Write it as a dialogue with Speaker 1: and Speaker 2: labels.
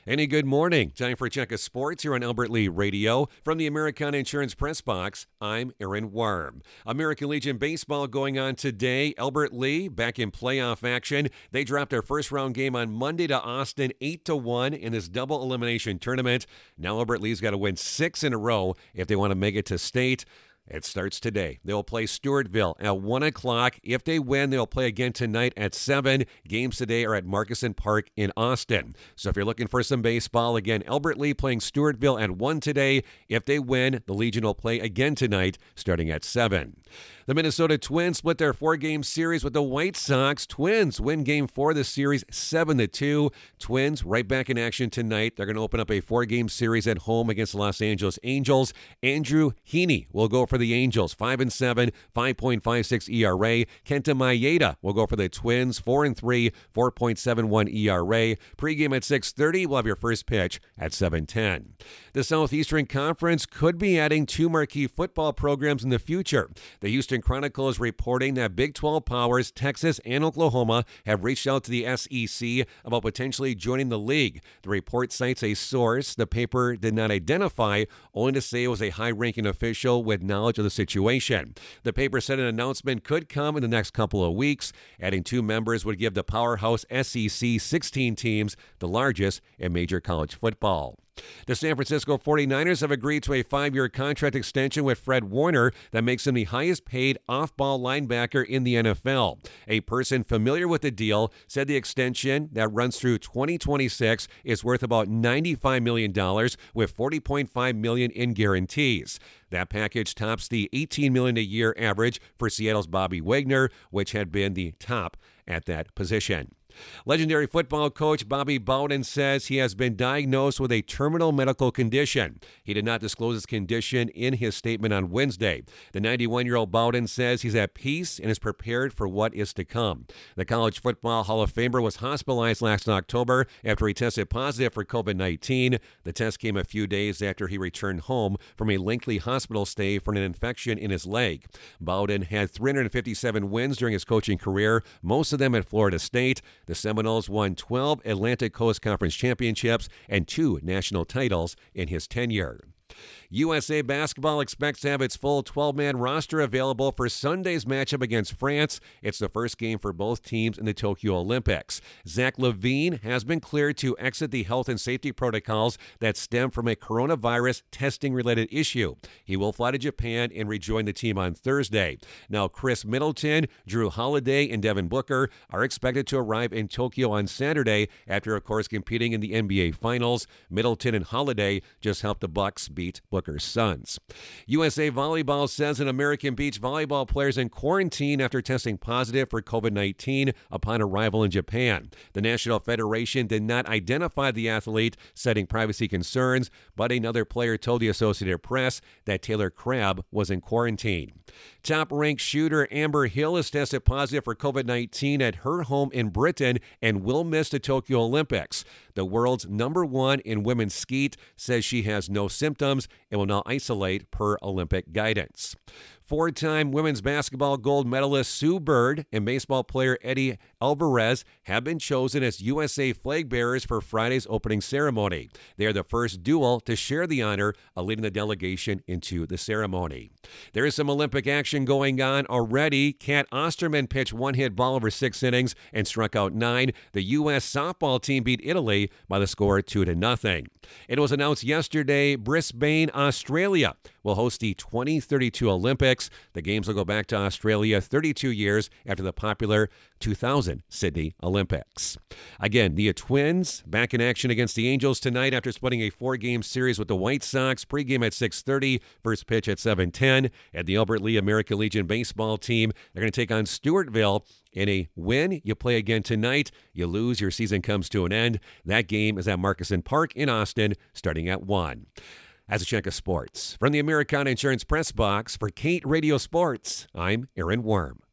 Speaker 1: Any good morning. Time for a check of sports here on Albert Lee Radio. From the Americana Insurance Press Box, I'm Aaron Worm. American Legion Baseball going on today. Albert Lee back in playoff action. They dropped their first round game on Monday to Austin 8-1 in this double elimination tournament. Now Albert Lee's got to win 6 in a row if they want to make it to state. It starts today. They'll play Stewartville at 1 o'clock. If they win, they'll play again tonight at 7. Games today are at Markuson Park in Austin. So if you're looking for some baseball, again, Albert Lee playing Stewartville at 1 today. If they win, the Legion will play again tonight starting at 7. The Minnesota Twins split their 4-game series with the White Sox. Twins win Game 4 of the series 7-2. Twins right back in action tonight. They're going to open up a 4-game series at home against the Los Angeles Angels. Andrew Heaney will go for the Angels, 5-7, 5.56 ERA. Kenta Maeda will go for the Twins, 4-3, 4.71 ERA. Pre-game at 6:30. We'll have your first pitch at 7:10. The Southeastern Conference could be adding 2 marquee football programs in the future. The Houston Chronicle is reporting that Big 12 powers Texas and Oklahoma have reached out to the SEC about potentially joining the league. The report cites a source the paper did not identify, only to say it was a high-ranking official with knowledge of the situation. The paper said an announcement could come in the next couple of weeks. Adding 2 members would give the powerhouse SEC 16 teams, the largest in major college football. The San Francisco 49ers have agreed to a 5-year contract extension with Fred Warner that makes him the highest-paid off-ball linebacker in the NFL. A person familiar with the deal said the extension that runs through 2026 is worth about $95 million with $40.5 million in guarantees. That package tops the $18 million a year average for Seattle's Bobby Wagner, which had been the top at that position. Legendary football coach Bobby Bowden says he has been diagnosed with a terminal medical condition. He did not disclose his condition in his statement on Wednesday. The 91-year-old Bowden says he's at peace and is prepared for what is to come. The College Football Hall of Famer was hospitalized last October after he tested positive for COVID-19. The test came a few days after he returned home from a lengthy hospital stay for an infection in his leg. Bowden had 357 wins during his coaching career, most of them at Florida State. The Seminoles won 12 Atlantic Coast Conference championships and 2 national titles in his tenure. USA Basketball expects to have its full 12-man roster available for Sunday's matchup against France. It's the first game for both teams in the Tokyo Olympics. Zach LaVine has been cleared to exit the health and safety protocols that stem from a coronavirus testing-related issue. He will fly to Japan and rejoin the team on Thursday. Now, Chris Middleton, Drew Holiday, and Devin Booker are expected to arrive in Tokyo on Saturday after, of course, competing in the NBA Finals. Middleton and Holiday just helped the Bucks beat Booker's Suns. USA Volleyball says an American beach volleyball player is in quarantine after testing positive for COVID-19 upon arrival in Japan. The National Federation did not identify the athlete, citing privacy concerns, but another player told the Associated Press that Taylor Crabb was in quarantine. Top-ranked shooter Amber Hill has tested positive for COVID-19 at her home in Britain and will miss the Tokyo Olympics. The world's #1 in women's skeet says she has no symptoms and will now isolate per Olympic guidance. 4-time women's basketball gold medalist Sue Bird and baseball player Eddie Alvarez have been chosen as USA flag bearers for Friday's opening ceremony. They are the first duo to share the honor of leading the delegation into the ceremony. There is some Olympic action going on already. Kat Osterman pitched 1-hit ball over 6 innings and struck out 9. The U.S. softball team beat Italy by the score 2-0. It was announced yesterday Brisbane, Australia will host the 2032 Olympics. The games will go back to Australia 32 years after the popular 2000 Sydney Olympics. Again, the Twins back in action against the Angels tonight after splitting a 4-game series with the White Sox. Pre-game at 6:30, first pitch at 7:10. And the Albert Lee American Legion baseball team, they're going to take on Stewartville. In a win, you play again tonight. You lose, your season comes to an end. That game is at Markuson Park in Austin, starting at 1. As a check of sports, from the Americana Insurance Press Box for Kate Radio Sports, I'm Aaron Worm.